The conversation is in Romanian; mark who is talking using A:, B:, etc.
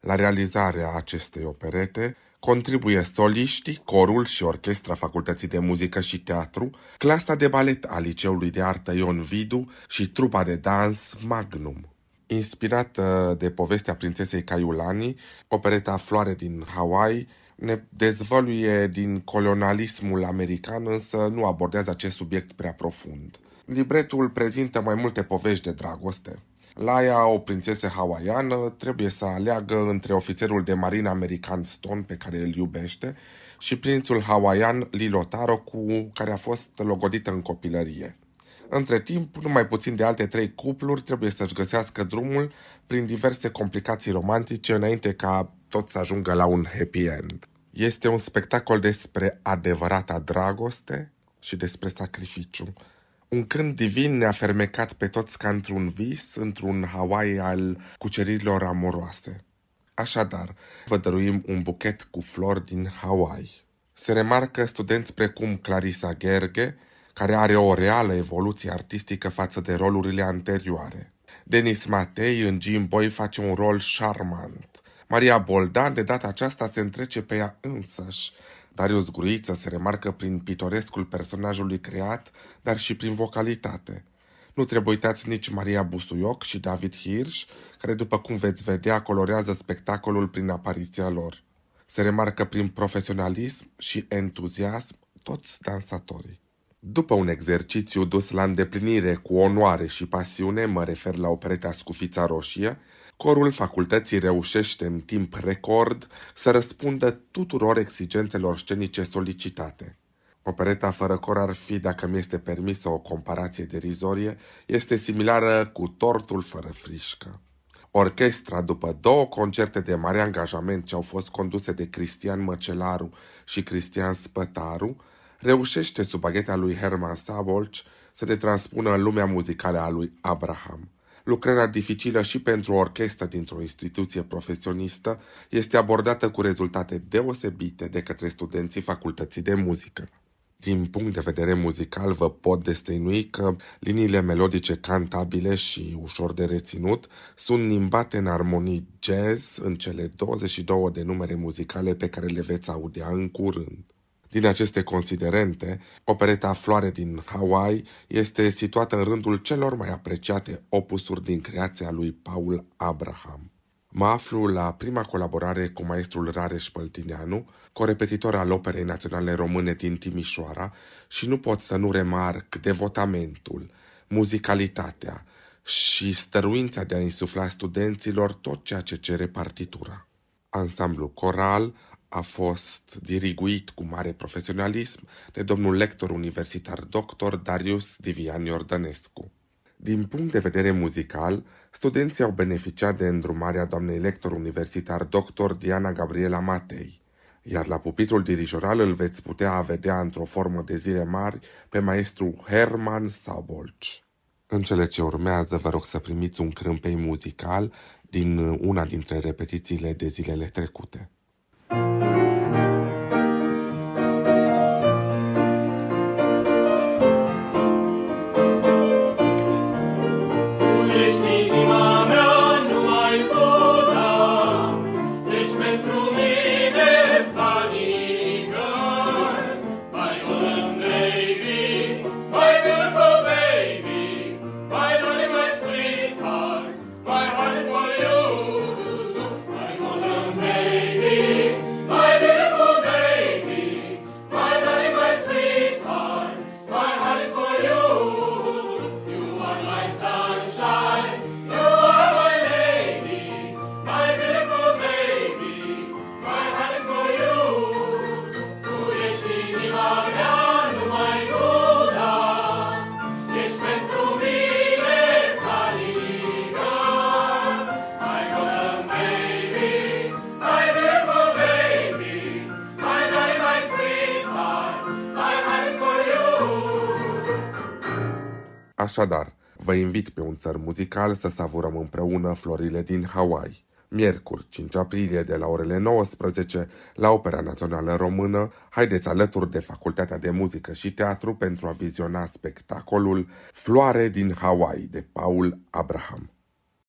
A: La realizarea acestei operete contribuie soliștii, corul și orchestra Facultății de Muzică și Teatru, clasa de balet a Liceului de Artă Ion Vidu și trupa de dans Magnum. Inspirată de povestea prințesei Caiulani, opereta Floare din Hawaii ne dezvăluie din colonialismul american, însă nu abordează acest subiect prea profund. Libretul prezintă mai multe povești de dragoste. Laia, o prințesă hawaiană, trebuie să aleagă între ofițerul de marină american Stone, pe care îl iubește, și prințul hawaian Lilotaro, cu care a fost logodită în copilărie. Între timp, numai puțin de alte 3 cupluri trebuie să-și găsească drumul prin diverse complicații romantice înainte ca tot să ajungă la un happy end. Este un spectacol despre adevărata dragoste și despre sacrificiu. Un cânt divin ne-a fermecat pe toți ca într-un vis, într-un Hawaii al cuceririlor amoroase. Așadar, vă dăruim un buchet cu flori din Hawaii. Se remarcă studenți precum Clarissa Gerge, care are o reală evoluție artistică față de rolurile anterioare. Denis Matei în Jim Boy face un rol șarmant. Maria Boldan de data aceasta se întrece pe ea însăși. Darius Gruiță se remarcă prin pitorescul personajului creat, dar și prin vocalitate. Nu trebuie uitați nici Maria Busuioc și David Hirsch, care, după cum veți vedea, colorează spectacolul prin apariția lor. Se remarcă prin profesionalism și entuziasm toți dansatorii. După un exercițiu dus la îndeplinire cu onoare și pasiune, mă refer la opereta Scufița Roșie, corul facultății reușește în timp record să răspundă tuturor exigențelor scenice solicitate. Opereta fără cor ar fi, dacă mi este permisă o comparație derizorie, este similară cu Tortul fără frișcă. Orchestra, după 2 concerte de mare angajament ce au fost conduse de Cristian Măcelaru și Cristian Spătaru, reușește sub bagheta lui Herman Szabolcs să ne transpună în lumea muzicală a lui Abraham. Lucrarea dificilă și pentru o orchestră dintr-o instituție profesionistă este abordată cu rezultate deosebite de către studenții Facultății de Muzică. Din punct de vedere muzical vă pot destăinui că liniile melodice cantabile și ușor de reținut sunt nimbate în armonii jazz în cele 22 de numere muzicale pe care le veți audia în curând. Din aceste considerente, opereta Floare din Hawaii este situată în rândul celor mai apreciate opusuri din creația lui Paul Abraham. Mă aflu la prima colaborare cu maestrul Rareș Păltineanu, corepetitor al Operei Naționale Române din Timișoara, și nu pot să nu remarc devotamentul, muzicalitatea și stăruința de a insufla studenților tot ceea ce cere partitura. Ansamblul coral a fost diriguit cu mare profesionalism de domnul lector universitar dr. Darius Divian Iordănescu. Din punct de vedere muzical, studenții au beneficiat de îndrumarea doamnei lector universitar dr. Diana Gabriela Matei, iar la pupitrul dirijoral îl veți putea vedea într-o formă de zile mari pe maestru Herman Szabolcs. În cele ce urmează vă rog să primiți un crâmpei muzical din una dintre repetițiile de zilele trecute. Așadar, vă invit pe un țăr muzical să savurăm împreună florile din Hawaii. Miercuri, 5 aprilie, de la orele 19, la Opera Națională Română, haideți alături de Facultatea de Muzică și Teatru pentru a viziona spectacolul Floare din Hawaii de Paul Abraham.